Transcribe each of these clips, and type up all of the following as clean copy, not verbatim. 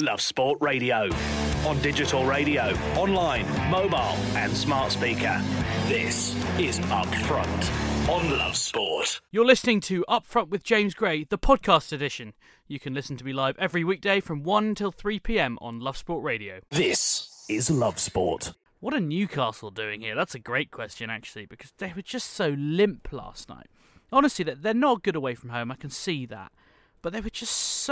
Love Sport Radio. On digital radio, online, mobile and smart speaker. This is Up Front on Love Sport. You're listening to Up Front with James Gray, the podcast edition. You can listen to me live every weekday from 1 till 3 p.m. on Love Sport Radio. This is Love Sport. What are Newcastle doing here? That's a great question, actually, because they were just so limp last night. Honestly, they're not good away from home, I can see that. But they were just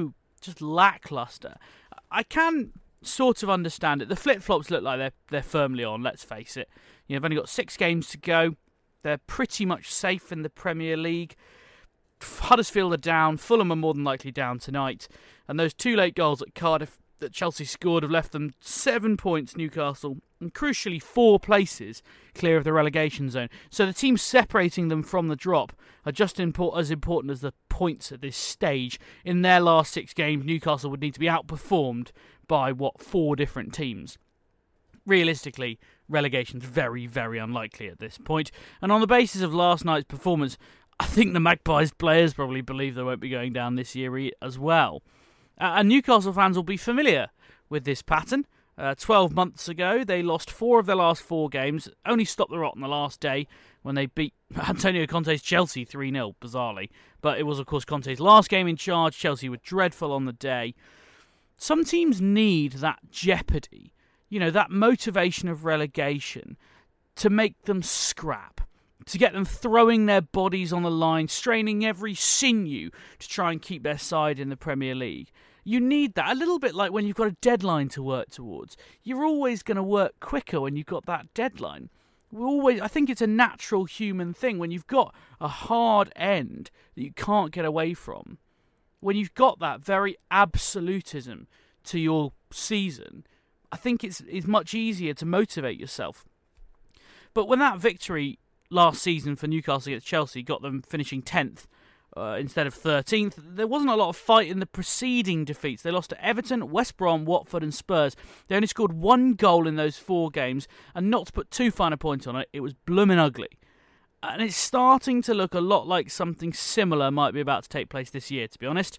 lacklustre. I can sort of understand it. The flip-flops look like they're firmly on, let's face it. They've only got 6 games to go. They're pretty much safe in the Premier League. Huddersfield are down. Fulham are more than likely down tonight. And those 2 late goals at Cardiff that Chelsea scored have left them 7 points, Newcastle, and crucially 4 places clear of the relegation zone. So the teams separating them from the drop are just as important as the points at this stage. In their last 6 games, Newcastle would need to be outperformed by, 4 different teams. Realistically, relegation's very, very unlikely at this point. And on the basis of last night's performance, I think the Magpies players probably believe they won't be going down this year as well. And Newcastle fans will be familiar with this pattern. 12 months ago, they lost 4 of their last 4 games, only stopped the rot on the last day when they beat Antonio Conte's Chelsea 3-0, bizarrely. But it was, of course, Conte's last game in charge. Chelsea were dreadful on the day. Some teams need that jeopardy, that motivation of relegation to make them scrap, to get them throwing their bodies on the line, straining every sinew to try and keep their side in the Premier League. You need that, a little bit like when you've got a deadline to work towards. You're always going to work quicker when you've got that deadline. I think it's a natural human thing. When you've got a hard end that you can't get away from, when you've got that very absolutism to your season, I think it's much easier to motivate yourself. But when that victory last season for Newcastle against Chelsea got them finishing 10th instead of 13th, there wasn't a lot of fight in the preceding defeats. They lost to Everton, West Brom, Watford and Spurs. They only scored 1 goal in those 4 games, and not to put too fine a point on it, it was bloomin' ugly. And it's starting to look a lot like something similar might be about to take place this year, to be honest.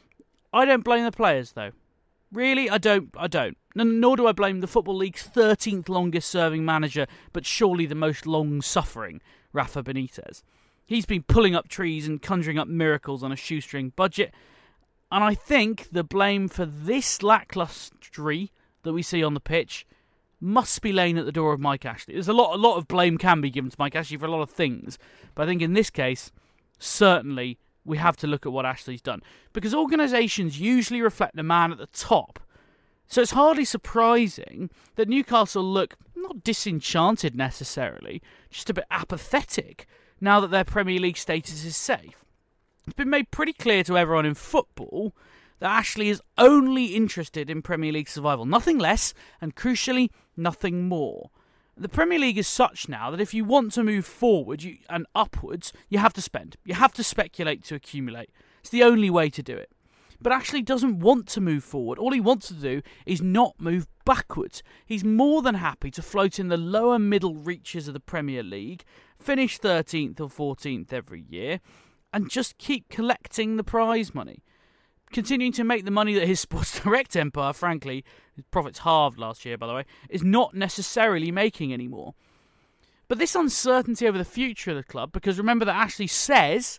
I don't blame the players, though. Really, I don't. Nor do I blame the Football League's 13th longest serving manager, but surely the most long-suffering, Rafa Benitez. He's been pulling up trees and conjuring up miracles on a shoestring budget. And I think the blame for this lacklustery that we see on the pitch must be laying at the door of Mike Ashley. There's a lot of blame can be given to Mike Ashley for a lot of things. But I think in this case, certainly we have to look at what Ashley's done. Because organisations usually reflect the man at the top. So it's hardly surprising that Newcastle look not disenchanted necessarily, just a bit apathetic now that their Premier League status is safe. It's been made pretty clear to everyone in football that Ashley is only interested in Premier League survival. Nothing less, and crucially, nothing more. The Premier League is such now that if you want to move forward and upwards, you have to spend. You have to speculate to accumulate. It's the only way to do it. But Ashley doesn't want to move forward. All he wants to do is not move backwards. He's more than happy to float in the lower middle reaches of the Premier League, finish 13th or 14th every year, and just keep collecting the prize money. Continuing to make the money that his Sports Direct empire, frankly, his profits halved last year, by the way, is not necessarily making anymore. But this uncertainty over the future of the club, because remember that Ashley says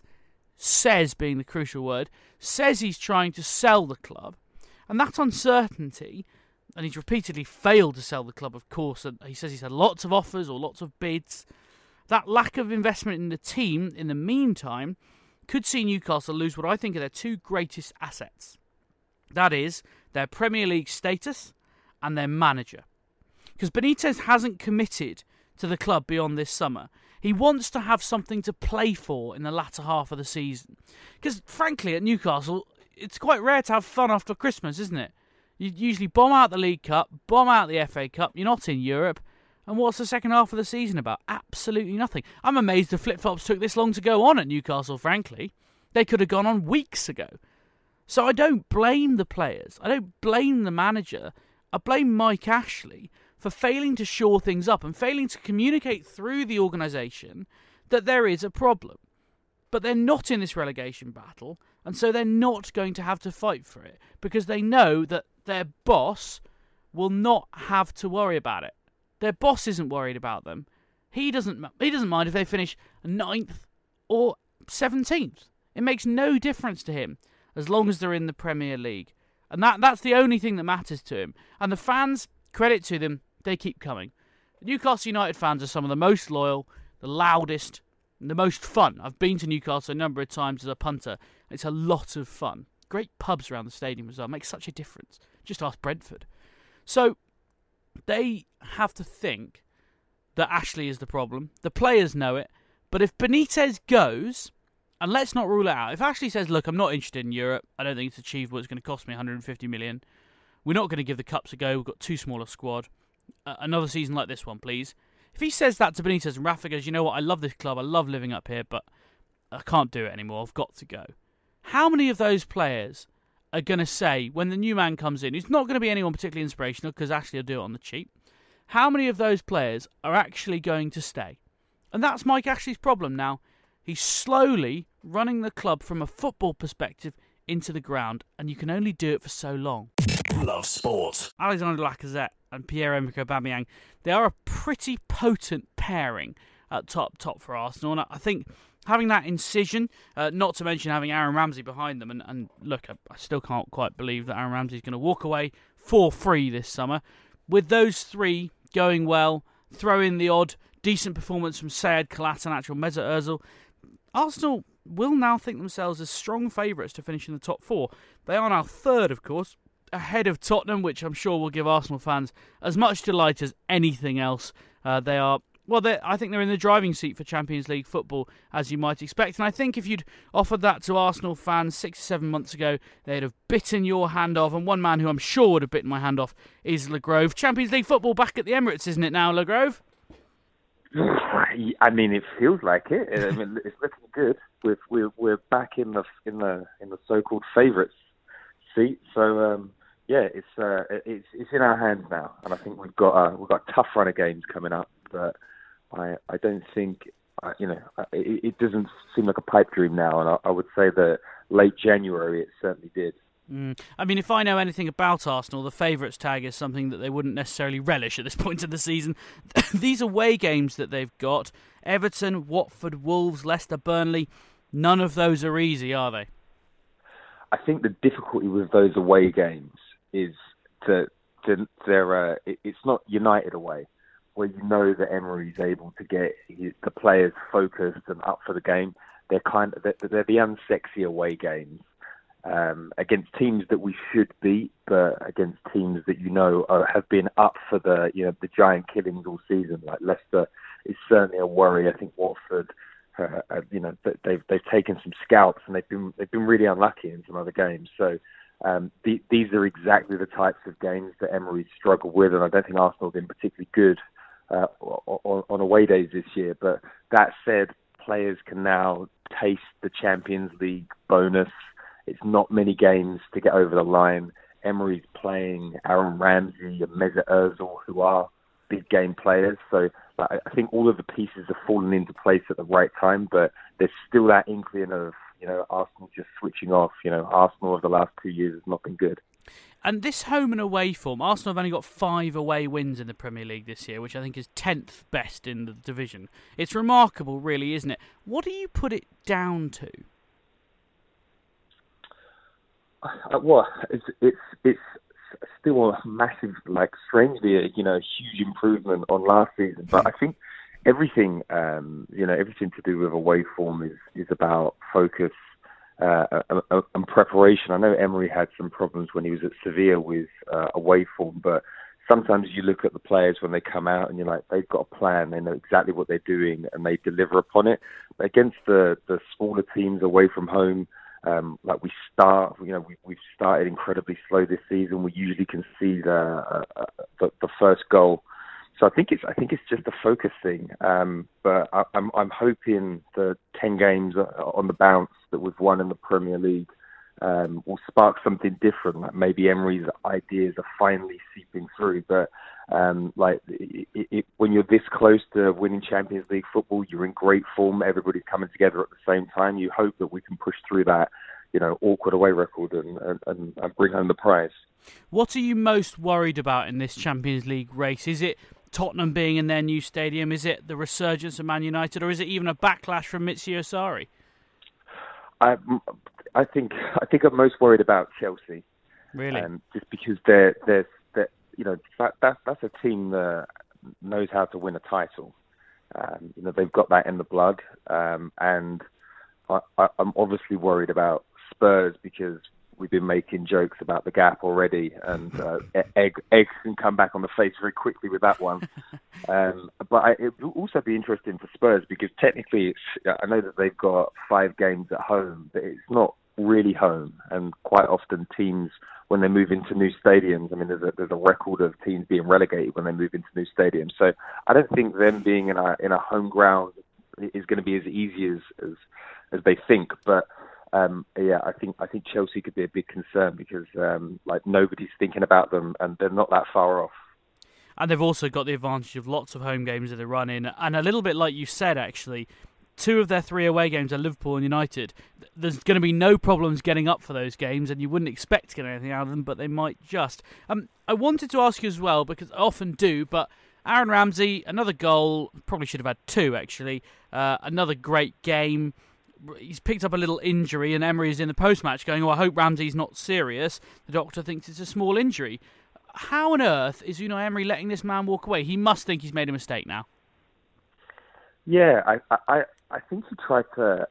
being the crucial word, says he's trying to sell the club, and that uncertainty, and he's repeatedly failed to sell the club, of course, and he says he's had lots of offers or lots of bids, that lack of investment in the team, in the meantime, could see Newcastle lose what I think are their 2 greatest assets. That is, their Premier League status and their manager. Because Benitez hasn't committed to the club beyond this summer. He wants to have something to play for in the latter half of the season. Because, frankly, at Newcastle, it's quite rare to have fun after Christmas, isn't it? You usually bomb out the League Cup, bomb out the FA Cup, you're not in Europe, and what's the second half of the season about? Absolutely nothing. I'm amazed the flip-flops took this long to go on at Newcastle, frankly. They could have gone on weeks ago. So I don't blame the players. I don't blame the manager. I blame Mike Ashley for failing to shore things up and failing to communicate through the organisation that there is a problem. But they're not in this relegation battle, and so they're not going to have to fight for it, because they know that their boss will not have to worry about it. Their boss isn't worried about them. He doesn't mind if they finish 9th or 17th. It makes no difference to him as long as they're in the Premier League. And that's the only thing that matters to him. And the fans, credit to them, they keep coming. The Newcastle United fans are some of the most loyal, the loudest, and the most fun. I've been to Newcastle a number of times as a punter. It's a lot of fun. Great pubs around the stadium as well. Makes such a difference. Just ask Brentford. So they have to think that Ashley is the problem. The players know it. But if Benitez goes, and let's not rule it out, if Ashley says, look, I'm not interested in Europe, I don't think it's achievable, it's going to cost me 150 million, we're not going to give the Cups a go, we've got too small a squad, another season like this one, please. If he says that to Benitez and Rafa goes, you know what, I love this club, I love living up here, but I can't do it anymore, I've got to go. How many of those players are going to say, when the new man comes in, who's not going to be anyone particularly inspirational, because Ashley will do it on the cheap, how many of those players are actually going to stay? And that's Mike Ashley's problem now. He's slowly running the club from a football perspective into the ground, and you can only do it for so long. Love sport. Alexander Lacazette and Pierre-Emerick Aubameyang, they are a pretty potent pairing at top for Arsenal. And I think having that incision, not to mention having Aaron Ramsey behind them, and look, I still can't quite believe that Aaron Ramsey's going to walk away for free this summer. With those three going well, throw in the odd decent performance from Sead Kolasinac or Mesut Ozil, Arsenal will now think themselves as strong favourites to finish in the top four. They are now third, of course, ahead of Tottenham, which I'm sure will give Arsenal fans as much delight as anything else. I think they're in the driving seat for Champions League football, as you might expect. And I think if you'd offered that to Arsenal fans 6 or 7 months ago, they'd have bitten your hand off. And one man who I'm sure would have bitten my hand off is Le Grove. Champions League football back at the Emirates, isn't it now, Le Grove? I mean, it feels like it. I mean, it's looking good. We're back in the so-called favourites seat. So it's in our hands now, and I think we've got a tough run of games coming up. But I don't think it doesn't seem like a pipe dream now, and I would say that late January it certainly did. I mean, if I know anything about Arsenal, the favourites tag is something that they wouldn't necessarily relish at this point in the season. These away games that they've got, Everton, Watford, Wolves, Leicester, Burnley, none of those are easy, are they? I think the difficulty with those away games is that it's not United away, where you know that Emery's able to get the players focused and up for the game. They're the unsexy away games. Against teams that we should beat, but against teams that have been up for the giant killings all season. Like Leicester is certainly a worry. I think Watford, they've taken some scalps and they've been really unlucky in some other games. So these are exactly the types of games that Emery's struggled with, and I don't think Arsenal have been particularly good on away days this year. But that said, players can now taste the Champions League bonus. It's not many games to get over the line. Emery's playing Aaron Ramsey and Mesut Ozil, who are big game players. So I think all of the pieces have fallen into place at the right time, but there's still that inkling of Arsenal just switching off. Arsenal of the last 2 years has not been good. And this home and away form, Arsenal have only got 5 away wins in the Premier League this year, which I think is 10th best in the division. It's remarkable, really, isn't it? What do you put it down to? Well, it's still a massive, strangely, a huge improvement on last season. But I think everything to do with away form is about focus and preparation. I know Emery had some problems when he was at Sevilla with away form, but sometimes you look at the players when they come out and you're like, they've got a plan, they know exactly what they're doing, and they deliver upon it. But against the smaller teams away from home, we've started incredibly slow this season. We usually concede the first goal, so I think it's just a focus thing. But I'm hoping the 10 games on the bounce that we've won in the Premier League will spark something different. Like maybe Emery's ideas are finally seeping through. But when you're this close to winning Champions League football, you're in great form. Everybody's coming together at the same time. You hope that we can push through that awkward away record and bring home the prize. What are you most worried about in this Champions League race? Is it Tottenham being in their new stadium? Is it the resurgence of Man United? Or is it even a backlash from Maurizio Sarri? I think I'm most worried about Chelsea. Really? Just because that's a team that knows how to win a title. They've got that in the blood. And I'm obviously worried about Spurs because we've been making jokes about the gap already, and eggs can come back on the face very quickly with that one. But it will also be interesting for Spurs because technically, I know that they've got 5 games at home, but it's not really home. And quite often, teams when they move into new stadiums, I mean, there's a record of teams being relegated when they move into new stadiums. So I don't think them being in a home ground is going to be as easy as they think, but. I think Chelsea could be a big concern because nobody's thinking about them and they're not that far off. And they've also got the advantage of lots of home games that they run in, and a little bit like you said, actually, 2 of their 3 away games are Liverpool and United. There's going to be no problems getting up for those games, and you wouldn't expect to get anything out of them, but they might just. I wanted to ask you as well, because I often do, but Aaron Ramsey, another goal, probably should have had 2 actually, another great game. He's picked up a little injury, and Emery is in the post-match going, I hope Ramsey's not serious. The doctor thinks it's a small injury. How on earth is Unai Emery letting this man walk away? He must think he's made a mistake now. Yeah, I think he tried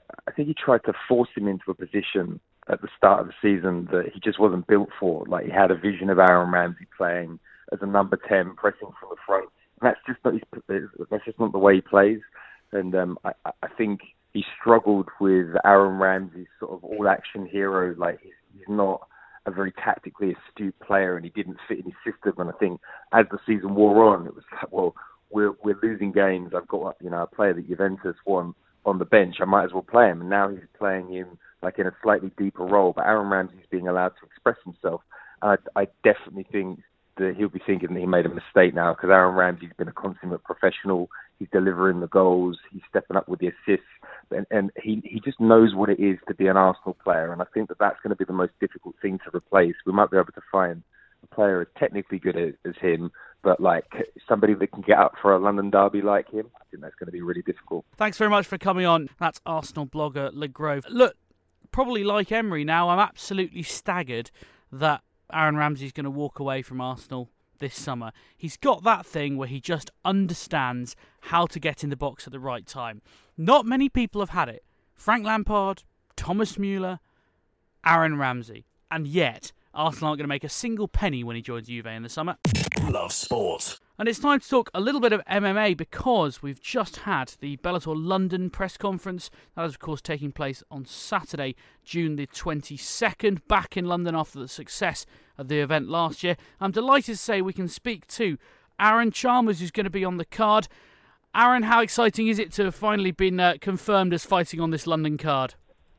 to force him into a position at the start of the season that he just wasn't built for. Like, he had a vision of Aaron Ramsey playing as a number 10, pressing from the front. And that's just not the way he plays. And I think he struggled with Aaron Ramsey's sort of all-action hero. Like, he's not a very tactically astute player, and he didn't fit in his system. And I think as the season wore on, it was like, well, we're losing games. I've got a player that Juventus want on the bench. I might as well play him. And now he's playing him like in a slightly deeper role. But Aaron Ramsey's being allowed to express himself. I definitely think that he'll be thinking that he made a mistake now, because Aaron Ramsey's been a consummate professional. He's delivering the goals. He's stepping up with the assists. And he just knows what it is to be an Arsenal player. And I think that that's going to be the most difficult thing to replace. We might be able to find a player as technically good as him, but like somebody that can get up for a London derby like him. I think that's going to be really difficult. Thanks very much for coming on. That's Arsenal blogger Le Grove. Look, probably like Emery now, I'm absolutely staggered that Aaron Ramsey's going to walk away from Arsenal this summer. He's got that thing where he just understands how to get in the box at the right time. Not many people have had it. Frank Lampard, Thomas Müller, Aaron Ramsey. And yet, Arsenal aren't going to make a single penny when he joins Juve in the summer. Love sport. And it's time to talk a little bit of MMA, because we've just had the Bellator London press conference. That is, of course, taking place on Saturday, June the 22nd, back in London after the success of the event last year. I'm delighted to say we can speak to Aaron Chalmers, who's going to be on the card. Aaron, how exciting is it to have finally been confirmed as fighting on this London card?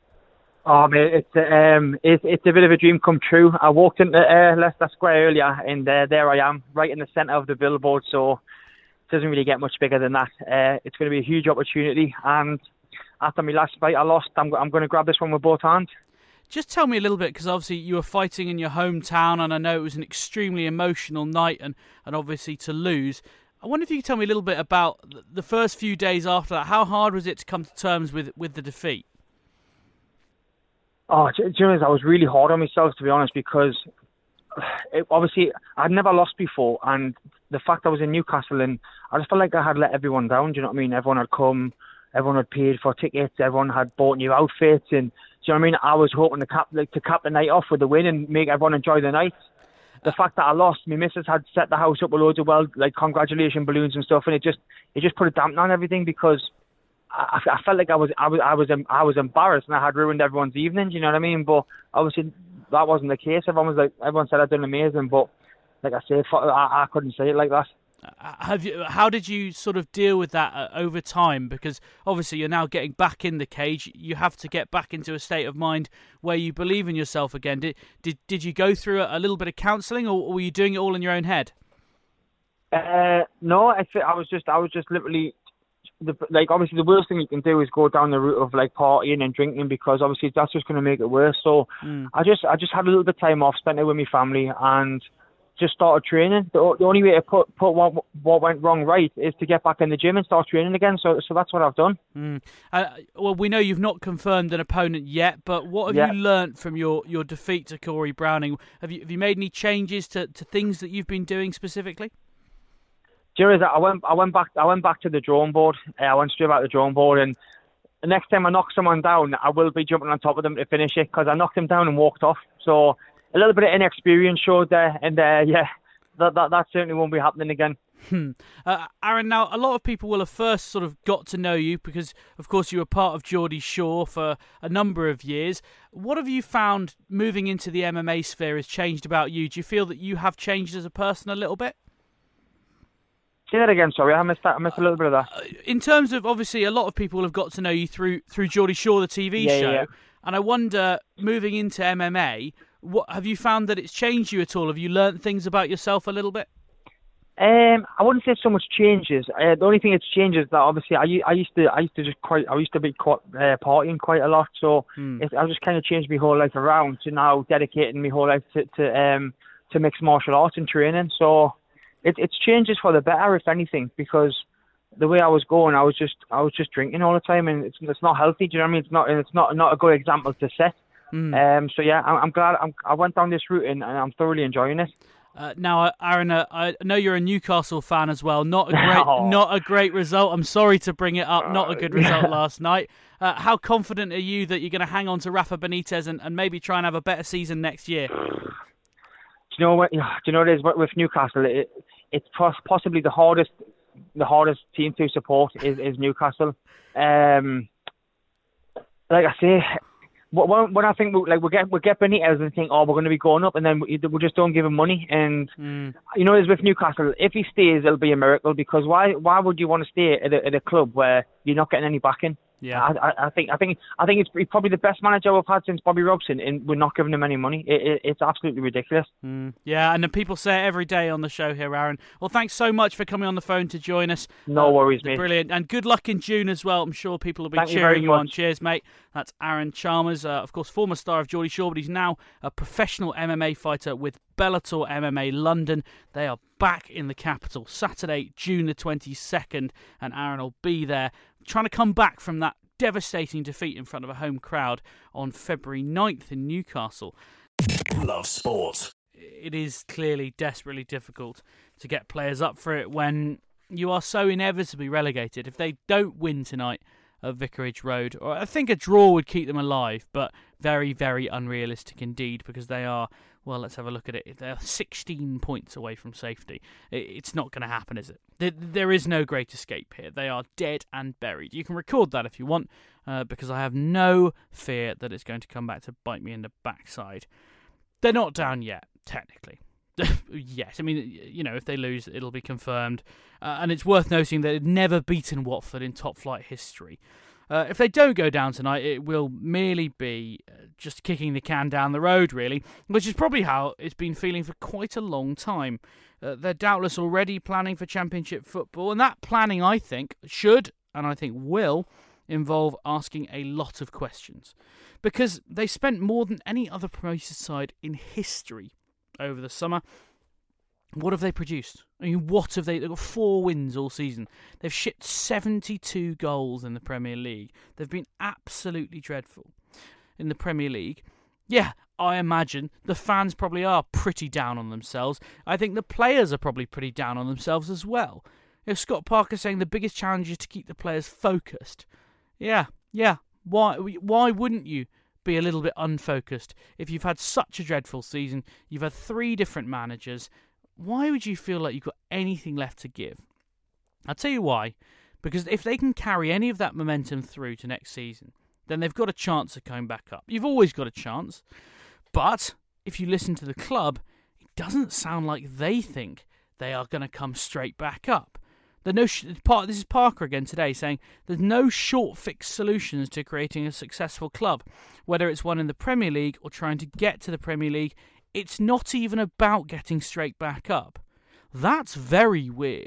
Oh, mate, it's a bit of a dream come true. I walked into Leicester Square earlier, and there I am, right in the centre of the billboard, so it doesn't really get much bigger than that. It's going to be a huge opportunity, and after my last fight I lost, I'm going to grab this one with both hands. Just tell me a little bit, because obviously you were fighting in your hometown, and I know it was an extremely emotional night, and obviously to lose. I wonder if you could tell me a little bit about the first few days after that. How hard was it to come to terms with the defeat? Oh, I was really hard on myself, to be honest, because obviously I'd never lost before, and the fact I was in Newcastle, and I just felt like I had let everyone down. Do you know what I mean? Everyone had come, everyone had paid for tickets, everyone had bought new outfits, and do you know what I mean? I was hoping to cap the night off with the win and make everyone enjoy the night. The fact that I lost, my missus had set the house up with loads of congratulation balloons and stuff, and it just put a dampener on everything, because I felt like I was embarrassed and I had ruined everyone's evening. Do you know what I mean? But obviously that wasn't the case. Everyone said I'd done amazing, but like I say, I couldn't say it like that. How did you sort of deal with that over time? Because obviously you're now getting back in the cage. You have to get back into a state of mind where you believe in yourself again. Did you go through a little bit of counselling, or were you doing it all in your own head? No, I was just literally obviously the worst thing you can do is go down the route of like partying and drinking, because obviously that's just going to make it worse. So I just had a little bit of time off, spent it with my family, and just started training. The only way to put what went wrong right is to get back in the gym and start training again. So that's what I've done. Well, we know you've not confirmed an opponent yet, but what have you learnt from your defeat to Corey Browning? Have you made any changes to things that you've been doing specifically? Do you know that I went back to the drawing board. I went straight back to the drawing board, and the next time I knock someone down, I will be jumping on top of them to finish it, because I knocked him down and walked off. So a little bit of inexperience showed there, and that certainly won't be happening again. Aaron, now a lot of people will have first sort of got to know you because, of course, you were part of Geordie Shore for a number of years. What have you found moving into the MMA sphere has changed about you? Do you feel that you have changed as a person a little bit? Say that again, sorry. I missed a little bit of that. In terms of, obviously, a lot of people have got to know you through Geordie Shore, the TV show. Yeah. And I wonder, moving into MMA, what have you found that it's changed you at all? Have you learnt things about yourself a little bit? I wouldn't say so much changes. The only thing that's changed is that obviously I used to be partying quite a lot. So I just kind of changed my whole life around to now dedicating my whole life to mixed martial arts and training. So it's changes for the better, if anything, because the way I was going, I was just drinking all the time, and it's not healthy. Do you know what I mean? It's not a good example to set. So yeah, I'm glad I went down this route, and I'm thoroughly enjoying it. Now, Aaron, I know you're a Newcastle fan as well. Not a great result. I'm sorry to bring it up. Not a good result last night. How confident are you that you're going to hang on to Rafa Benitez and maybe try and have a better season next year? Do you know what? Do you know what it is with Newcastle? It's possibly the hardest team to support is Newcastle. Like I say, when I think we get Benitez and think, we're going to be going up, and then we just don't give him money. And you know, as with Newcastle, if he stays, it'll be a miracle, because why would you want to stay at a club where you're not getting any backing? Yeah, I think it's probably the best manager we've had since Bobby Robson, and we're not giving him any money. It's absolutely ridiculous. Yeah, and the people say it every day on the show here, Aaron. Well, thanks so much for coming on the phone to join us. No worries, mate. Brilliant, and good luck in June as well. I'm sure people will be cheering you on. Cheers, mate. That's Aaron Chalmers, of course, former star of Geordie Shore, but he's now a professional MMA fighter with Bellator MMA London. They are back in the capital Saturday, June the 22nd, and Aaron will be there trying to come back from that devastating defeat in front of a home crowd on February 9th in Newcastle. Love sport. It is clearly desperately difficult to get players up for it when you are so inevitably relegated. If they don't win tonight at Vicarage Road, or I think a draw would keep them alive, but very, very unrealistic indeed, because they are, well, let's have a look at it. They're 16 points away from safety. It's not going to happen, is it? There is no great escape here. They are dead and buried. You can record that if you want, because I have no fear that it's going to come back to bite me in the backside. They're not down yet, technically. Yes, I mean, you know, if they lose, it'll be confirmed. And it's worth noting that they've never beaten Watford in top-flight history. If they don't go down tonight, it will merely be just kicking the can down the road, really, which is probably how it's been feeling for quite a long time. They're doubtless already planning for Championship football, and that planning, I think, should, and I think will, involve asking a lot of questions. Because they spent more than any other promoted side in history over the summer. What have they produced? I mean, what have they... They've got 4 wins all season. They've shipped 72 goals in the Premier League. They've been absolutely dreadful in the Premier League. Yeah, I imagine the fans probably are pretty down on themselves. I think the players are probably pretty down on themselves as well. You know, Scott Parker saying the biggest challenge is to keep the players focused. Yeah. Why wouldn't you be a little bit unfocused if you've had such a dreadful season? You've had 3 different managers. Why would you feel like you've got anything left to give? I'll tell you why. Because if they can carry any of that momentum through to next season, then they've got a chance of coming back up. You've always got a chance. But if you listen to the club, it doesn't sound like they think they are going to come straight back up. This is Parker again today saying there's no short fix solutions to creating a successful club. Whether it's one in the Premier League or trying to get to the Premier League, it's not even about getting straight back up. That's very weird.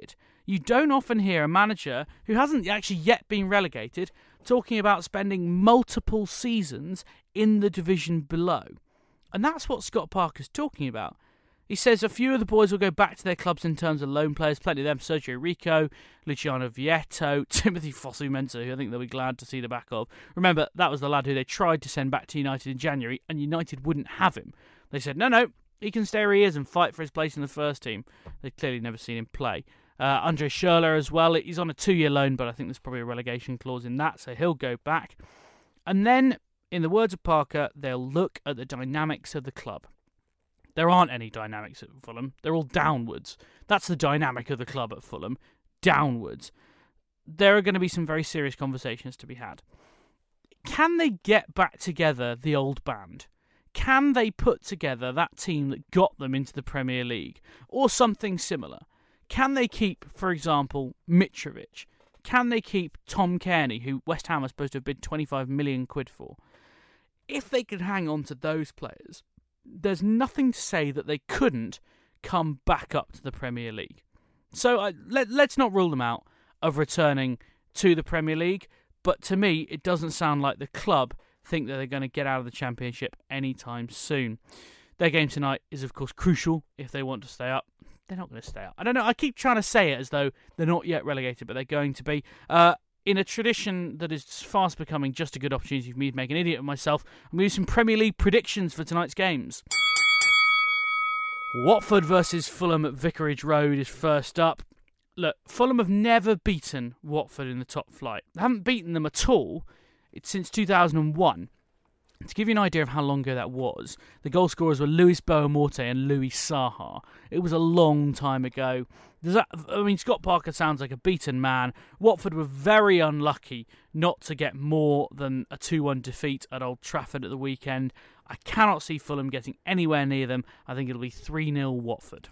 You don't often hear a manager who hasn't actually yet been relegated talking about spending multiple seasons in the division below. And that's what Scott Parker's talking about. He says a few of the boys will go back to their clubs in terms of loan players, plenty of them, Sergio Rico, Luciano Vietto, Timothy Fosu-Mensah, who I think they'll be glad to see the back of. Remember, that was the lad who they tried to send back to United in January, and United wouldn't have him. They said, no, he can stay where he is and fight for his place in the first team. They've clearly never seen him play. Andre Schürrle as well, he's on a 2-year loan, but I think there's probably a relegation clause in that, so he'll go back. And then, in the words of Parker, they'll look at the dynamics of the club. There aren't any dynamics at Fulham. They're all downwards. That's the dynamic of the club at Fulham. Downwards. There are going to be some very serious conversations to be had. Can they get back together the old band? Can they put together that team that got them into the Premier League? Or something similar? Can they keep, for example, Mitrovic? Can they keep Tom Cairney, who West Ham are supposed to have bid 25 million quid for? If they could hang on to those players, there's nothing to say that they couldn't come back up to the Premier League. So let's not rule them out of returning to the Premier League, but to me, it doesn't sound like the club think that they're going to get out of the Championship anytime soon. Their game tonight is, of course, crucial if they want to stay up. They're not going to stay up. I don't know, I keep trying to say it as though they're not yet relegated, but they're going to be. In a tradition that is fast becoming just a good opportunity for me to make an idiot of myself, I'm going to do some Premier League predictions for tonight's games. Watford versus Fulham at Vicarage Road is first up. Look, Fulham have never beaten Watford in the top flight. They haven't beaten them at all since 2001. To give you an idea of how long ago that was, the goal scorers were Luis Boamorte and Louis Saha. It was a long time ago. Scott Parker sounds like a beaten man. Watford were very unlucky not to get more than a 2-1 defeat at Old Trafford at the weekend. I cannot see Fulham getting anywhere near them. I think it'll be 3-0 Watford.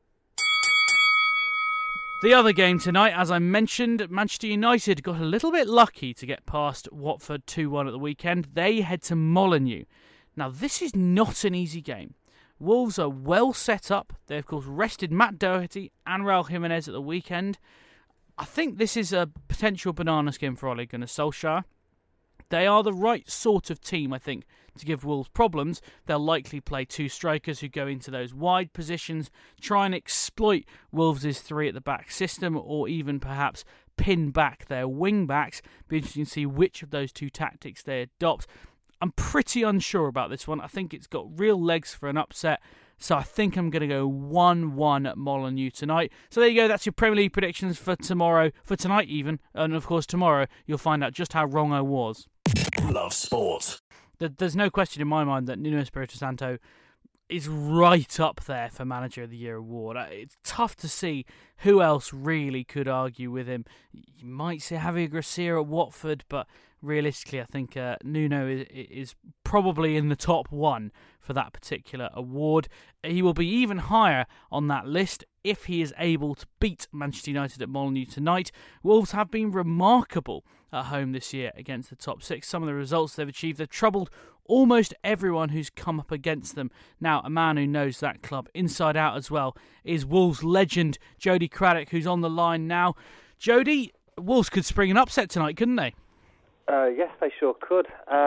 The other game tonight, as I mentioned, Manchester United got a little bit lucky to get past Watford 2-1 at the weekend. They head to Molineux. Now, this is not an easy game. Wolves are well set up. They, of course, rested Matt Doherty and Raul Jimenez at the weekend. I think this is a potential banana skin for Ole Gunnar Solskjaer. They are the right sort of team, I think, to give Wolves problems. They'll likely play two strikers who go into those wide positions, try and exploit Wolves' three at the back system, or even perhaps pin back their wing backs. Be interesting to see which of those two tactics they adopt. I'm pretty unsure about this one. I think it's got real legs for an upset. So I think I'm going to go 1-1 at Molineux tonight. So there you go. That's your Premier League predictions for tomorrow, for tonight even. And of course tomorrow you'll find out just how wrong I was. Love sport. There's no question in my mind that Nuno Espirito Santo is right up there for Manager of the Year award. It's tough to see who else really could argue with him. You might say Javier Gracia at Watford, but realistically I think Nuno is probably in the top one for that particular award. He will be even higher on that list if he is able to beat Manchester United at Molineux tonight. Wolves have been remarkable at home this year against the top six. Some of the results they've achieved, they've troubled almost everyone who's come up against them. Now, a man who knows that club inside out as well is Wolves legend Jody Craddock, who's on the line now. Jody, Wolves could spring an upset tonight, couldn't they? Yes, they sure could.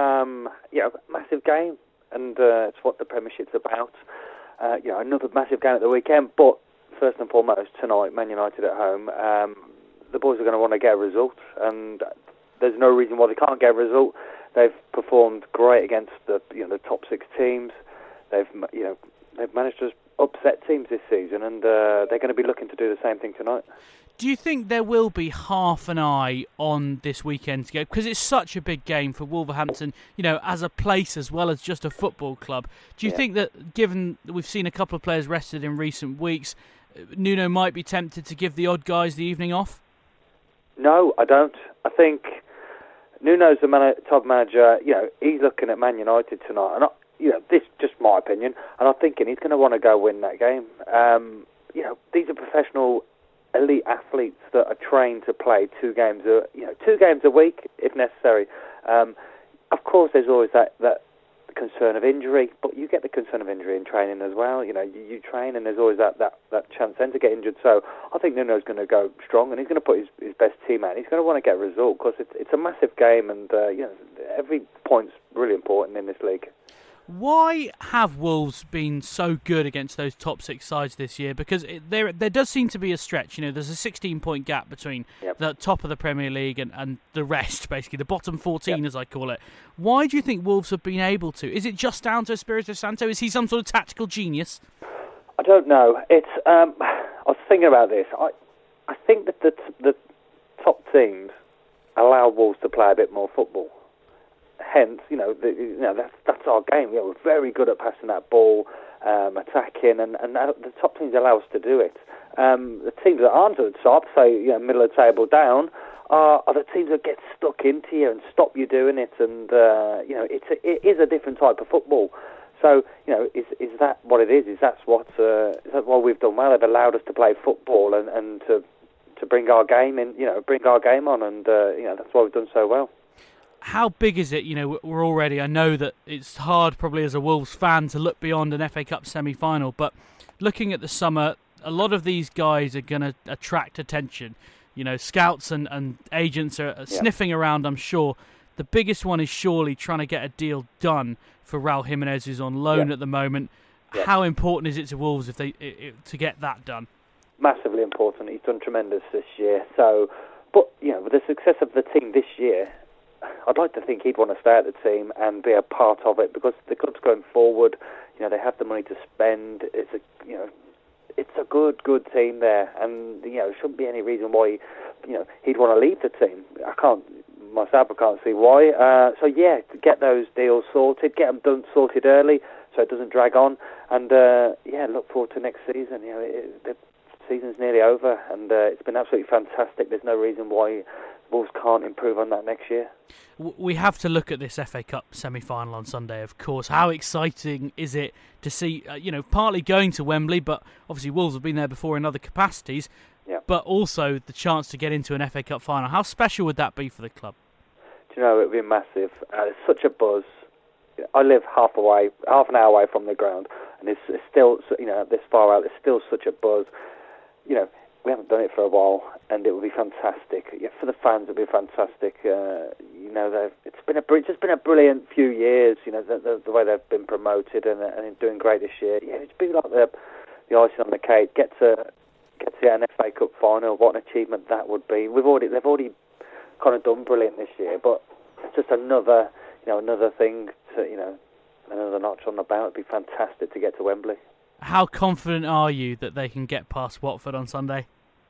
Massive game, and it's what the Premiership's about. Another massive game at the weekend, but first and foremost, tonight, Man United at home, the boys are going to want to get a result, and there's no reason why they can't get a result. They've performed great against the top six teams. They've managed to upset teams this season, and they're going to be looking to do the same thing tonight. Do you think there will be half an eye on this weekend's game? Because it's such a big game for Wolverhampton, as a place as well as just a football club. Do you think that, given that we've seen a couple of players rested in recent weeks, Nuno might be tempted to give the odd guys the evening off? No, I don't. I think Nuno's the top manager. He's looking at Man United tonight, and this is just my opinion, and I'm thinking he's going to want to go win that game. These are professional elite athletes that are trained to play 2 games a week if necessary. Of course, there's always that concern of injury, but you get the concern of injury in training as well. You train and there's always that chance then to get injured. So I think Nuno's going to go strong and he's going to put his best team out. He's going to want to get a result because it's a massive game and every point's really important in this league. Why have Wolves been so good against those top six sides this year? Because there does seem to be a stretch. There's a 16-point gap between the top of the Premier League and the rest, basically, the bottom 14, as I call it. Why do you think Wolves have been able to? Is it just down to Espirito Santo? Is he some sort of tactical genius? I don't know. It's I was thinking about this. I think that the top teams allow Wolves to play a bit more football. Hence, that's our game. We're very good at passing that ball, attacking, and the top teams allow us to do it. The teams that aren't at the top, say middle of the table down, are the teams that get stuck into you and stop you doing it. And it is a different type of football. So is that what it is? Is that what we've done well? They've allowed us to play football and to bring our game in, bring our game on, and that's why we've done so well. How big is it? We're already... I know that it's hard probably as a Wolves fan to look beyond an FA Cup semi-final, but looking at the summer, a lot of these guys are going to attract attention. Scouts and agents are sniffing around, I'm sure. The biggest one is surely trying to get a deal done for Raul Jimenez, who's on loan at the moment. Yeah. How important is it to Wolves to get that done? Massively important. He's done tremendous this year. But with the success of the team this year, I'd like to think he'd want to stay at the team and be a part of it because the club's going forward. They have the money to spend. It's a good team there, and there shouldn't be any reason why he'd want to leave the team. I can't see why. To get those deals sorted, get them sorted early so it doesn't drag on, and look forward to next season. The season's nearly over, and it's been absolutely fantastic. There's no reason why Wolves can't improve on that next year. We have to look at this FA Cup semi-final on Sunday, of course. How exciting is it to see, partly going to Wembley, but obviously Wolves have been there before in other capacities, but also the chance to get into an FA Cup final. How special would that be for the club? Do you know, it would be massive. It's such a buzz. I live half an hour away from the ground, and it's still, this far out, it's still such a buzz. We haven't done it for a while, and it will be fantastic. For the fans, it'll be fantastic. It's been a brilliant few years. The way they've been promoted and doing great this year. It's been like the icing on the cake. Get to an FA Cup final. What an achievement that would be. They've already kind of done brilliant this year, but it's just another thing to another notch on the belt. It'd be fantastic to get to Wembley. How confident are you that they can get past Watford on Sunday?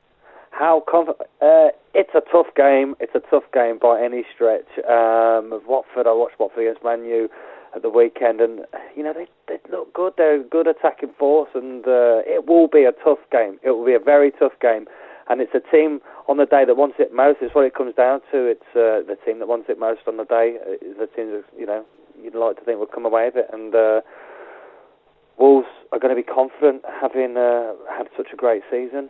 It's a tough game. It's a tough game by any stretch. Watford, I watched Watford against Man U at the weekend, and they look good. They're a good attacking force, and it will be a tough game. It will be a very tough game, and it's a team on the day that wants it most. It's what it comes down to. It's the team that wants it most on the day. Is the team that you'd like to think would come away with it, and Wolves are going to be confident having had such a great season.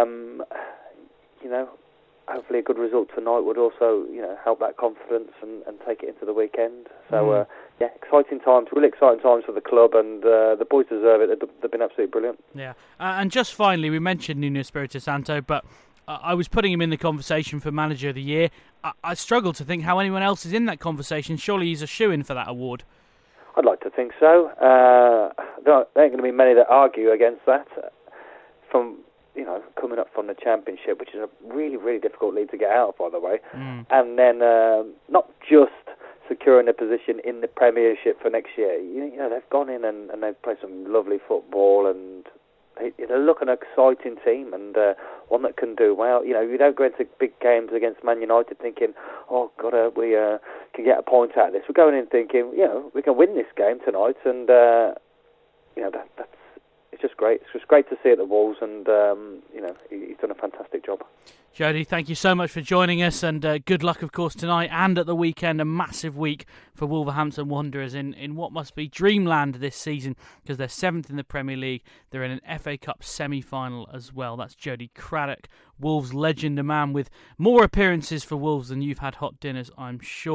Hopefully a good result tonight would also, help that confidence and take it into the weekend. So, exciting times, really exciting times for the club, and the boys deserve it. They've been absolutely brilliant. Yeah, and just finally, we mentioned Nuno Espirito Santo, but I was putting him in the conversation for Manager of the Year. I struggle to think how anyone else is in that conversation. Surely he's a shoo-in for that award. I'd like to think so. There ain't going to be many that argue against that. From coming up from the Championship, which is a really, really difficult league to get out of, by the way, and then not just securing a position in the Premiership for next year. They've gone in and they've played some lovely football, and they look an exciting team and one that can do well. You don't go into big games against Man United thinking, oh God, we can get a point out of this. We're going in thinking, we can win this game tonight, and that's. It's just great. It's just great to see it at the Wolves, and he's done a fantastic job. Jody, thank you so much for joining us, and good luck, of course, tonight and at the weekend. A massive week for Wolverhampton Wanderers in what must be dreamland this season, because they're 7th in the Premier League. They're in an FA Cup semi-final as well. That's Jody Craddock, Wolves legend, a man with more appearances for Wolves than you've had hot dinners, I'm sure.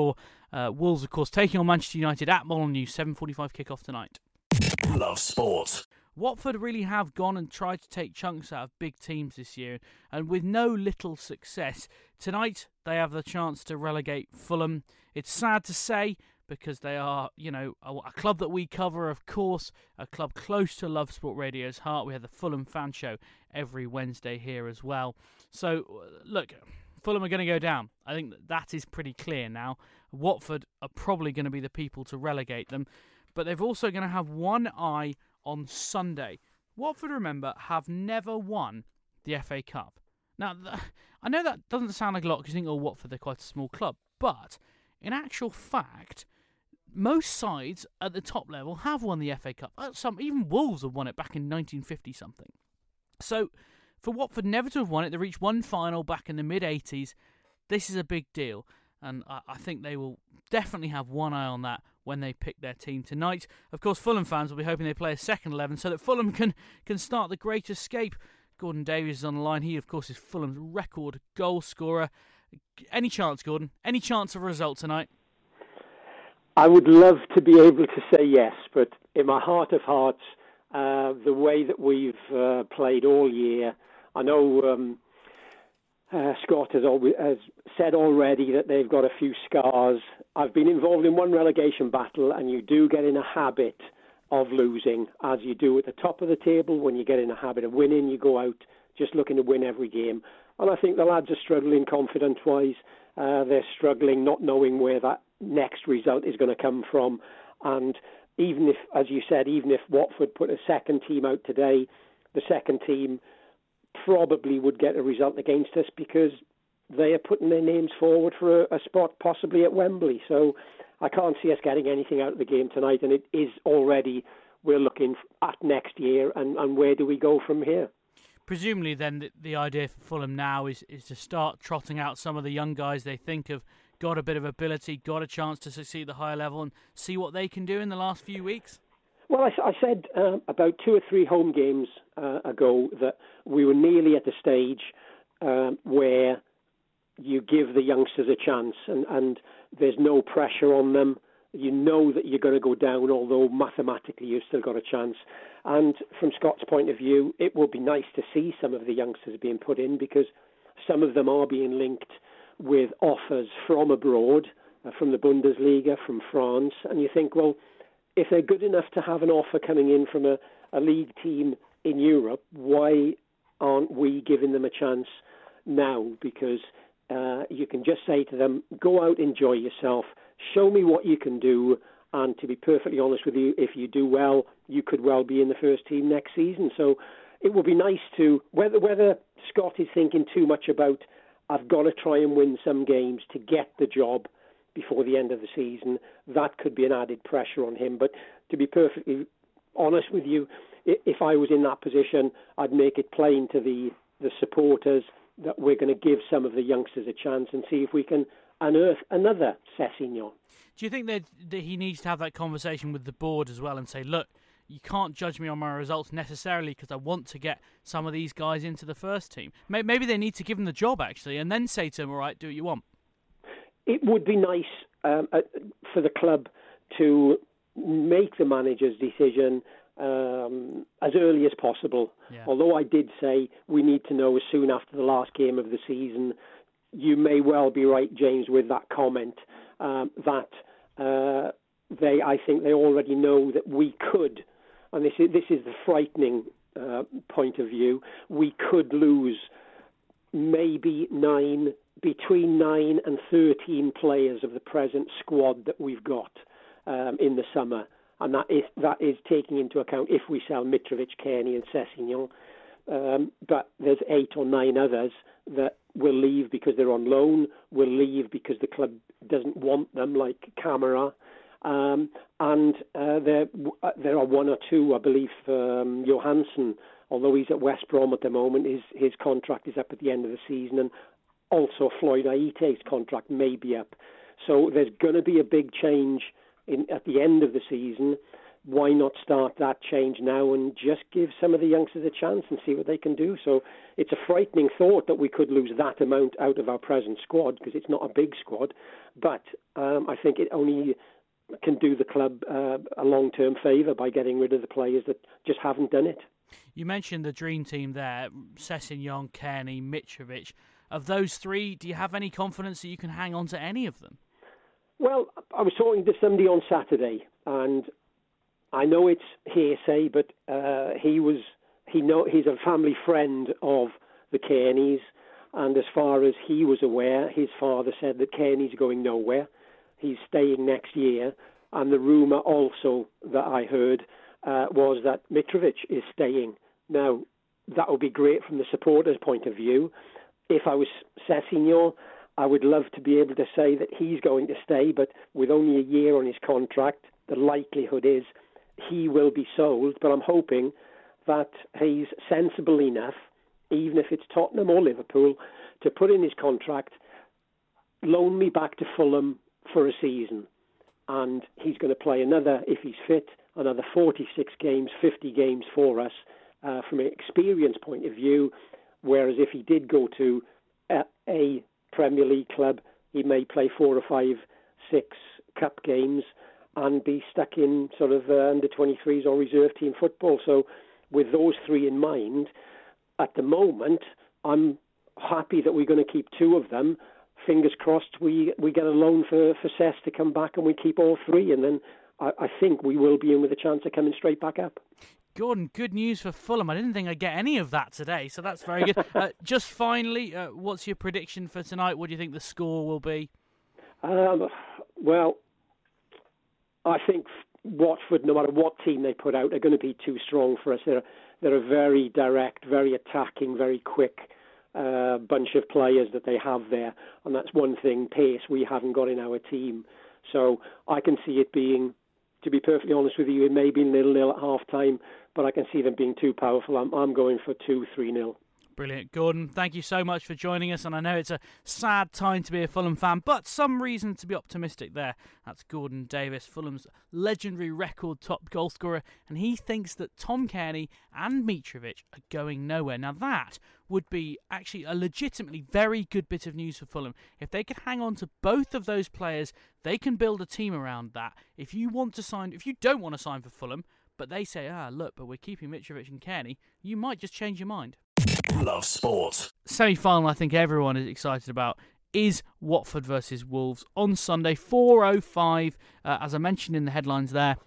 Wolves, of course, taking on Manchester United at Molineux, 7:45 kickoff tonight. Love Sport. Watford really have gone and tried to take chunks out of big teams this year, and with no little success. Tonight, they have the chance to relegate Fulham. It's sad to say, because they are, a club that we cover, of course, a club close to Love Sport Radio's heart. We have the Fulham Fan Show every Wednesday here as well. So, look, Fulham are going to go down. I think that is pretty clear now. Watford are probably going to be the people to relegate them, but they're also going to have one eye on Sunday. Watford, remember, have never won the FA Cup. Now, I know that doesn't sound like a lot because you think, Watford, they're quite a small club. But, in actual fact, most sides at the top level have won the FA Cup. Even Wolves have won it back in 1950-something. So, for Watford never to have won it, they reached one final back in the mid-80s. This is a big deal. And I think they will definitely have one eye on that when they pick their team tonight. Of course, Fulham fans will be hoping they play a second 11 so that Fulham can start the great escape. Gordon Davies is on the line. He, of course, is Fulham's record goal scorer. Any chance, Gordon? Any chance of a result tonight? I would love to be able to say yes, but in my heart of hearts, the way that we've played all year, I know Scott has said already that they've got a few scars. I've been involved in one relegation battle, and you do get in a habit of losing, as you do at the top of the table. When you get in a habit of winning, you go out just looking to win every game. And I think the lads are struggling confidence-wise. They're struggling not knowing where that next result is going to come from. And even if, as you said, even if Watford put a second team out today, the second team probably would get a result against us because they are putting their names forward for a spot possibly at Wembley. So I can't see us getting anything out of the game tonight, and it is already, we're looking at next year and where do we go from here. Presumably then the idea for Fulham now is to start trotting out some of the young guys they think have got a bit of ability, got a chance to succeed at the higher level, and see what they can do in the last few weeks? Well, I said about 2 or 3 home games ago that we were nearly at the stage where you give the youngsters a chance and there's no pressure on them. You know that you're going to go down, although mathematically you've still got a chance. And from Scott's point of view, it will be nice to see some of the youngsters being put in because some of them are being linked with offers from abroad, from the Bundesliga, from France. And you think, well, if they're good enough to have an offer coming in from a league team in Europe, why aren't we giving them a chance now? Because you can just say to them, go out, enjoy yourself, show me what you can do, and to be perfectly honest with you, if you do well, you could well be in the first team next season. So it would be nice to, whether Scott is thinking too much about, I've got to try and win some games to get the job before the end of the season, that could be an added pressure on him. But to be perfectly honest with you, if I was in that position, I'd make it plain to the supporters that we're going to give some of the youngsters a chance and see if we can unearth another Sessegnon. Do you think that he needs to have that conversation with the board as well and say, look, you can't judge me on my results necessarily because I want to get some of these guys into the first team? Maybe they need to give him the job, actually, and then say to him, all right, do what you want. It would be nice for the club to make the manager's decision as early as possible. Yeah. Although I did say we need to know as soon after the last game of the season. You may well be right, James, with that comment that I think they already know that we could, and this is the frightening point of view, we could lose maybe between 9 and 13 players of the present squad that we've got in the summer. And that is taking into account if we sell Mitrovic, Kearney and Sessegnon. But there's 8 or 9 others that will leave because they're on loan, will leave because the club doesn't want them, like Camara. And there are 1 or 2, I believe, Johansson, although he's at West Brom at the moment, his contract is up at the end of the season, and also Floyd Aite's contract may be up. So there's going to be a big change at the end of the season. why not start that change now and just give some of the youngsters a chance and see what they can do? So it's a frightening thought that we could lose that amount out of our present squad, because it's not a big squad. But I think it only can do the club a long-term favour by getting rid of the players that just haven't done it. You mentioned the dream team there, Sessegnon, Kearney, Mitrovic. Of those three, do you have any confidence that you can hang on to any of them? Well, I was talking to somebody on Saturday, and I know it's hearsay, but he's a family friend of the Kearneys, and as far as he was aware, his father said that Kearney's going nowhere. He's staying next year, and the rumour also that I heard was that Mitrovic is staying. Now, that would be great from the supporters' point of view. If I was Sessegnon, I would love to be able to say that he's going to stay, but with only a year on his contract, the likelihood is he will be sold. But I'm hoping that he's sensible enough, even if it's Tottenham or Liverpool, to put in his contract, loan me back to Fulham for a season. And he's going to play another, if he's fit, another 46 games, 50 games for us from an experience point of view. Whereas if he did go to a Premier League club, he may play 4 or 5, 6 cup games and be stuck in sort of under 23s or reserve team football. So with those three in mind, at the moment, I'm happy that we're going to keep 2 of them. Fingers crossed we get a loan for Cess to come back and we keep all 3, and then I think we will be in with a chance of coming straight back up. Gordon, good news for Fulham. I didn't think I'd get any of that today, so that's very good. Just finally, what's your prediction for tonight? What do you think the score will be? Well, I think Watford, no matter what team they put out, are going to be too strong for us. They're a very direct, very attacking, very quick bunch of players that they have there, and that's one thing, pace, we haven't got in our team. So I can see it being, to be perfectly honest with you, it may be 0-0 at half-time, but I can see them being too powerful. I'm going for 2-3-0. Brilliant. Gordon, thank you so much for joining us, and I know it's a sad time to be a Fulham fan, but some reason to be optimistic there. That's Gordon Davis, Fulham's legendary record top goal scorer, and he thinks that Tom Kearney and Mitrovic are going nowhere. Now that would be actually a legitimately very good bit of news for Fulham. If they could hang on to both of those players, they can build a team around that. If you don't want to sign for Fulham, but they say, look, but we're keeping Mitrovic and Kearney, you might just change your mind. Love sport. Semi-final I think everyone is excited about is Watford versus Wolves on Sunday, 4:05. As I mentioned in the headlines there,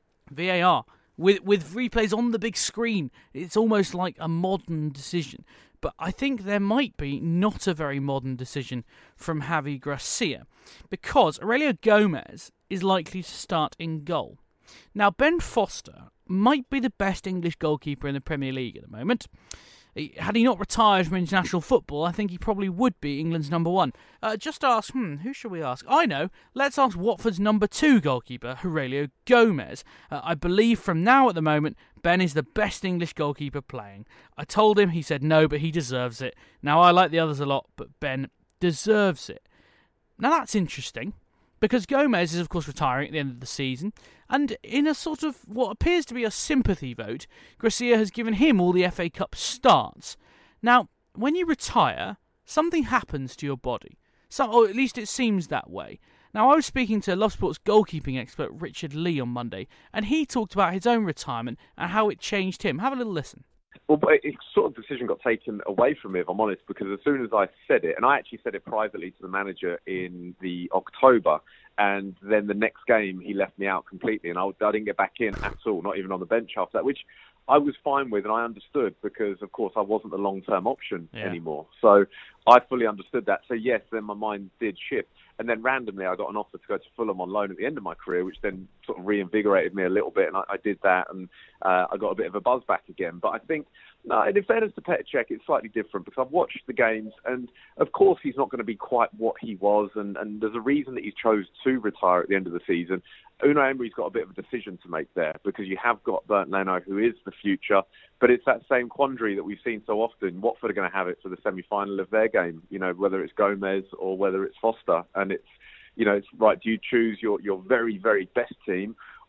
VAR with replays on the big screen. It's almost like a modern decision. But I think there might be not a very modern decision from Javi Gracia, because Aurelio Gomez is likely to start in goal. Now, Ben Foster might be the best English goalkeeper in the Premier League at the moment. Had he not retired from international football, I think he probably would be England's number 1. Just ask, who should we ask? I know, let's ask Watford's number 2 goalkeeper, Aurelio Gomez. I believe from now at the moment, Ben is the best English goalkeeper playing. I told him, he said no, but he deserves it. Now, I like the others a lot, but Ben deserves it. Now, that's interesting, because Gomez is, of course, retiring at the end of the season, and in a sort of what appears to be a sympathy vote, Gracia has given him all the FA Cup starts. Now, when you retire, something happens to your body, or at least it seems that way. Now, I was speaking to Love Sport's goalkeeping expert Richard Lee on Monday, and he talked about his own retirement and how it changed him. Have a little listen. Well, it sort of decision got taken away from me, if I'm honest, because as soon as I said it, and I actually said it privately to the manager in the October, and then the next game he left me out completely, and I didn't get back in at all, not even on the bench after that, which I was fine with and I understood because, of course, I wasn't the long-term option anymore. So I fully understood that. So, yes, then my mind did shift. And then randomly I got an offer to go to Fulham on loan at the end of my career, which then sort of reinvigorated me a little bit. And I did that, and I got a bit of a buzz back again. But I think, no, in fairness to Petr Cech, it's slightly different because I've watched the games, and of course he's not going to be quite what he was. And there's a reason that he chose to retire at the end of the season. Unai Emery's got a bit of a decision to make there because you have got Bernd Leno, who is the future, but it's that same quandary that we've seen so often. Watford are going to have it for the semi-final of their game, you know, whether it's Gomez or whether it's Foster. And it's, you know, it's right, do you choose your very, very best team,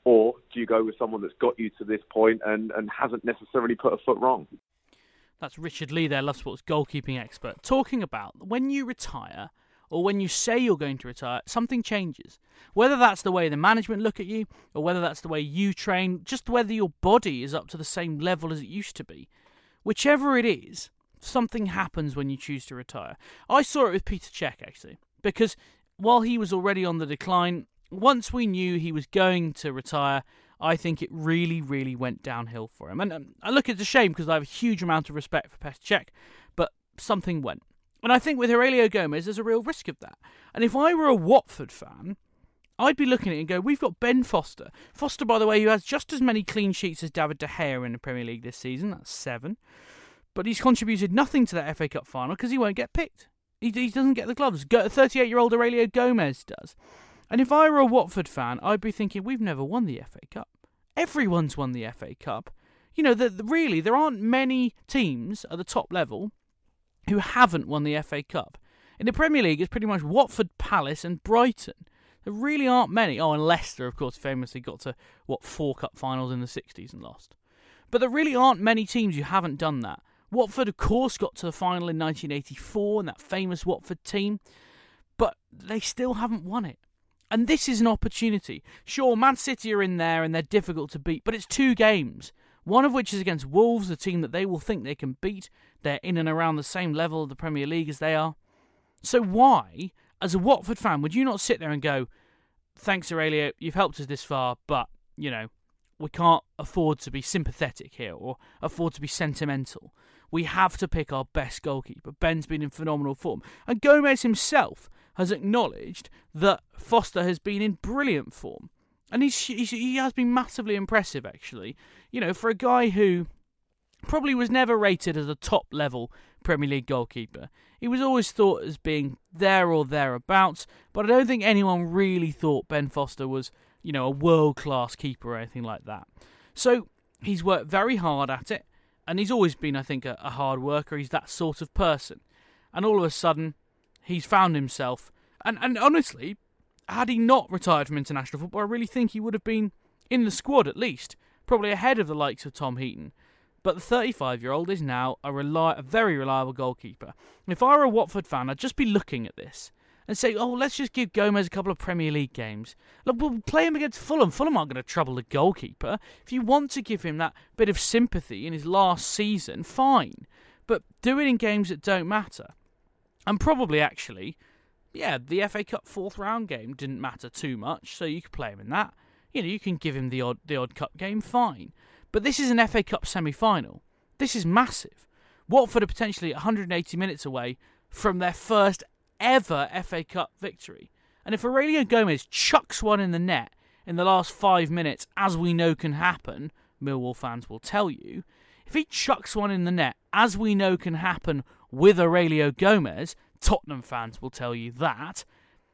Or do you go with someone that's got you to this point and hasn't necessarily put a foot wrong? That's Richard Lee there, Love Sports goalkeeping expert, talking about when you retire or when you say you're going to retire, something changes. Whether that's the way the management look at you or whether that's the way you train, just whether your body is up to the same level as it used to be. Whichever it is, something happens when you choose to retire. I saw it with Peter Cech, actually, because while he was already on the decline, once we knew he was going to retire, I think it really, really went downhill for him. And I look at the shame because I have a huge amount of respect for Petr Cech, but something went. And I think with Aurelio Gomez, there's a real risk of that. And if I were a Watford fan, I'd be looking at it and go, we've got Ben Foster. Foster, by the way, who has just as many clean sheets as David De Gea in the Premier League this season. That's 7. But he's contributed nothing to that FA Cup final because he won't get picked. He doesn't get the gloves. 38-year-old Aurelio Gomez does. And if I were a Watford fan, I'd be thinking, we've never won the FA Cup. Everyone's won the FA Cup. You know, really, there aren't many teams at the top level who haven't won the FA Cup. In the Premier League, it's pretty much Watford, Palace and Brighton. There really aren't many. Oh, and Leicester, of course, famously got to, 4 cup finals in the 60s and lost. But there really aren't many teams who haven't done that. Watford, of course, got to the final in 1984 in that famous Watford team. But they still haven't won it. And this is an opportunity. Sure, Man City are in there and they're difficult to beat, but it's 2 games. One of which is against Wolves, a team that they will think they can beat. They're in and around the same level of the Premier League as they are. So why, as a Watford fan, would you not sit there and go, thanks Aurelio, you've helped us this far, but, you know, we can't afford to be sympathetic here or afford to be sentimental. We have to pick our best goalkeeper. Ben's been in phenomenal form. And Gomez himself has acknowledged that Foster has been in brilliant form. And he has been massively impressive, actually. You know, for a guy who probably was never rated as a top-level Premier League goalkeeper. He was always thought as being there or thereabouts, but I don't think anyone really thought Ben Foster was, you know, a world-class keeper or anything like that. So he's worked very hard at it, and he's always been, I think, a hard worker. He's that sort of person. And all of a sudden, he's found himself. And honestly, had he not retired from international football, I really think he would have been in the squad at least, probably ahead of the likes of Tom Heaton. But the 35-year-old is now a very reliable goalkeeper. If I were a Watford fan, I'd just be looking at this and say, oh, let's just give Gomez a couple of Premier League games. Look, we'll play him against Fulham. Fulham aren't going to trouble the goalkeeper. If you want to give him that bit of sympathy in his last season, fine. But do it in games that don't matter. And probably, actually, yeah, the FA Cup 4th round game didn't matter too much, so you could play him in that. You know, you can give him the odd cup game, fine. But this is an FA Cup semi-final. This is massive. Watford are potentially 180 minutes away from their first ever FA Cup victory. And if Aurelio Gomez chucks one in the net in the last 5 minutes, as we know can happen, Millwall fans will tell you, if he chucks one in the net, as we know can happen with Aurelio Gomez, Tottenham fans will tell you that,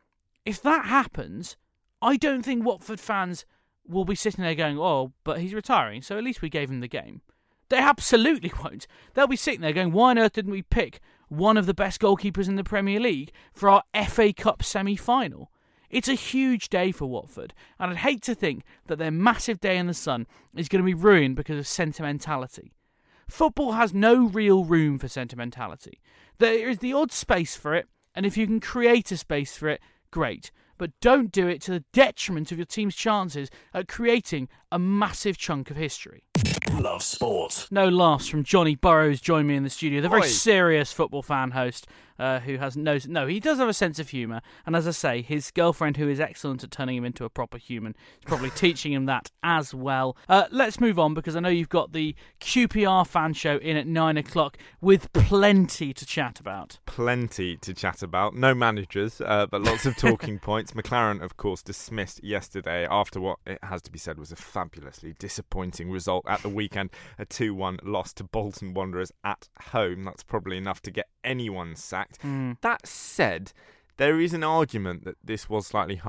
if that happens, I don't think Watford fans will be sitting there going, oh, but he's retiring, so at least we gave him the game. They absolutely won't. They'll be sitting there going, why on earth didn't we pick one of the best goalkeepers in the Premier League for our FA Cup semi-final? It's a huge day for Watford, and I'd hate to think that their massive day in the sun is going to be ruined because of sentimentality. Football has no real room for sentimentality. There is the odd space for it, and if you can create a space for it, great. But don't do it to the detriment of your team's chances at creating a massive chunk of history. Love Sport. No laughs from Johnny Burrows join me in the studio, the very serious football fan host who has no, he does have a sense of humour, and as I say, his girlfriend, who is excellent at turning him into a proper human, is probably teaching him that as well. Let's move on, because I know you've got the QPR fan show in at 9 o'clock with plenty to chat about. Plenty to chat about. No managers, but lots of talking points. McLaren, of course, dismissed yesterday after what it has to be said was a fabulously disappointing result at the weekend, a 2-1 loss to Bolton Wanderers at home. That's probably enough to get anyone sacked. That said, there is an argument that this was slightly harsh.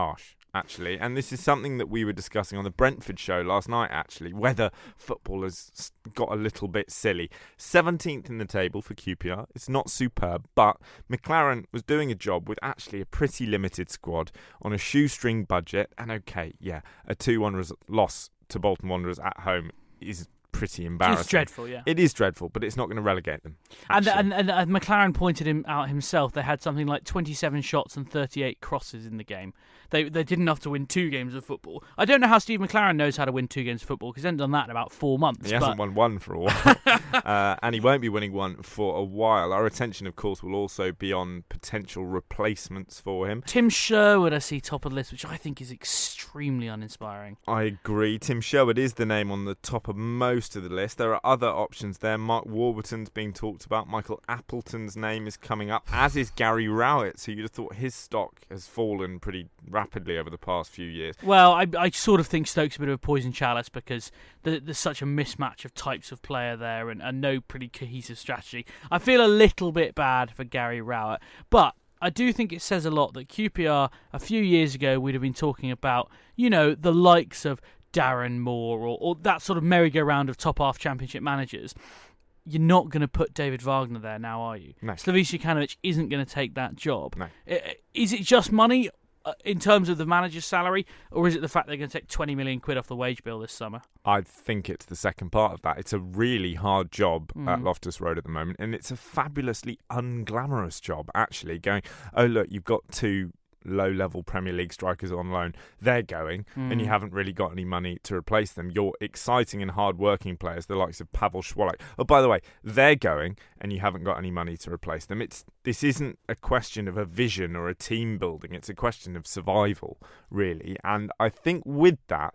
actually, and this is something that we were discussing on the Brentford show last night, actually, whether football has got a little bit silly. 17th in the table for QPR. It's not superb, but McLaren was doing a job with actually a pretty limited squad on a shoestring budget, and okay, yeah, a 2-1 loss to Bolton Wanderers at home is pretty embarrassing. It's dreadful, yeah. It is dreadful, but it's not going to relegate them. And McLaren pointed him out himself. They had something like 27 shots and 38 crosses in the game. They did enough to win 2 games of football. I don't know how Steve McLaren knows how to win 2 games of football, because he hasn't done that in about 4 months. He hasn't won one for a while. And he won't be winning one for a while. Our attention, of course, will also be on potential replacements for him. Tim Sherwood, I see top of the list, which I think is extremely uninspiring. I agree. Tim Sherwood is the name on the top of most of the list. There are other options there. Mark Warburton's being talked about. Michael Appleton's name is coming up, as is Gary Rowett. So you'd have thought his stock has fallen pretty rapidly over the past few years. Well, I sort of think Stoke's a bit of a poison chalice, because there's such a mismatch of types of player there and no pretty cohesive strategy. I feel a little bit bad for Gary Rowett, but I do think it says a lot that QPR, a few years ago, we'd have been talking about, the likes of Darren Moore or that sort of merry-go-round of top-half championship managers. You're not going to put David Wagner there now, are you? No. Slaviša Jokanovic isn't going to take that job. No. Is it just money in terms of the manager's salary, or is it the fact they're going to take 20 million quid off the wage bill this summer? I think it's the second part of that. It's a really hard job at Loftus Road at the moment, and it's a fabulously unglamorous job, actually, going, oh, look, you've got 2 low-level Premier League strikers on loan. They're going, and you haven't really got any money to replace them. Your exciting and hard-working players, the likes of Pavel Schwolek. Oh, by the way, they're going, and you haven't got any money to replace them. This isn't a question of a vision or a team building. It's a question of survival, really. And I think with that,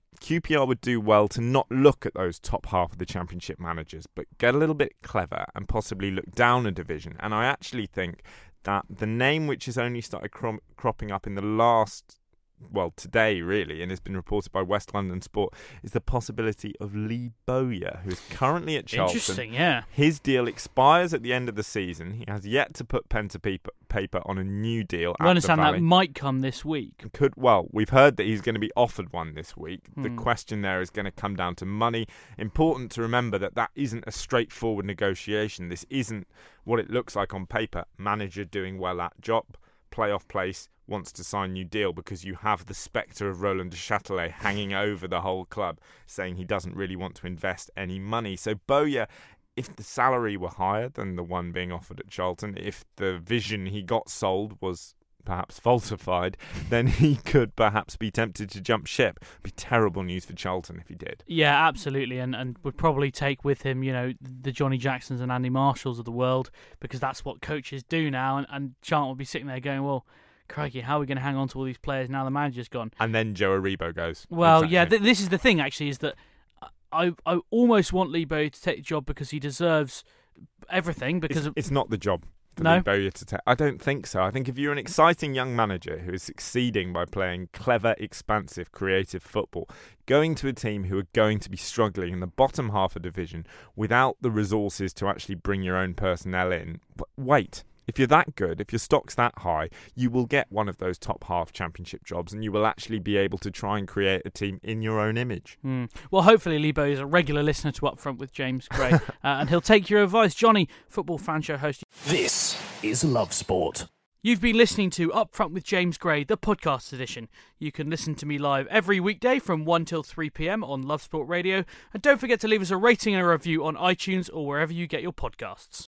QPR would do well to not look at those top half of the Championship managers, but get a little bit clever and possibly look down a division. And I actually think that the name which has only started cropping up in the last, today really, and has been reported by West London Sport, is the possibility of Lee Bowyer, who is currently at Charlton. Interesting, yeah. His deal expires at the end of the season. He has yet to put pen to paper on a new deal. I understand that might come this week. We've heard that he's going to be offered one this week. The question there is going to come down to money. Important to remember that isn't a straightforward negotiation. This isn't what it looks like on paper. Manager doing well at job, playoff place, wants to sign new deal, because you have the spectre of Roland de Châtelet hanging over the whole club, saying he doesn't really want to invest any money. So Bowyer, if the salary were higher than the one being offered at Charlton, if the vision he got sold was perhaps falsified, then he could perhaps be tempted to jump ship. It'd be terrible news for Charlton if he did. Yeah, absolutely, and would probably take with him, the Johnny Jacksons and Andy Marshalls of the world, because that's what coaches do now, and Charlton would be sitting there going, well, crikey, how are we going to hang on to all these players now the manager's gone? And then Joe Aribo goes. Well, exactly. Yeah, this is the thing, actually, is that I almost want Lee Bowyer to take the job because he deserves everything. Because it's not the job for Lee Bowyer to take. I don't think so. I think if you're an exciting young manager who is succeeding by playing clever, expansive, creative football, going to a team who are going to be struggling in the bottom half of the division without the resources to actually bring your own personnel in, wait. If you're that good, if your stock's that high, you will get one of those top half championship jobs, and you will actually be able to try and create a team in your own image. Well, hopefully Lee Bowyer is a regular listener to Up Front with James Gray, and he'll take your advice. Johnny, football fan show host. This is Love Sport. You've been listening to Up Front with James Gray, the podcast edition. You can listen to me live every weekday from 1 till 3 p.m. on Love Sport Radio. And don't forget to leave us a rating and a review on iTunes or wherever you get your podcasts.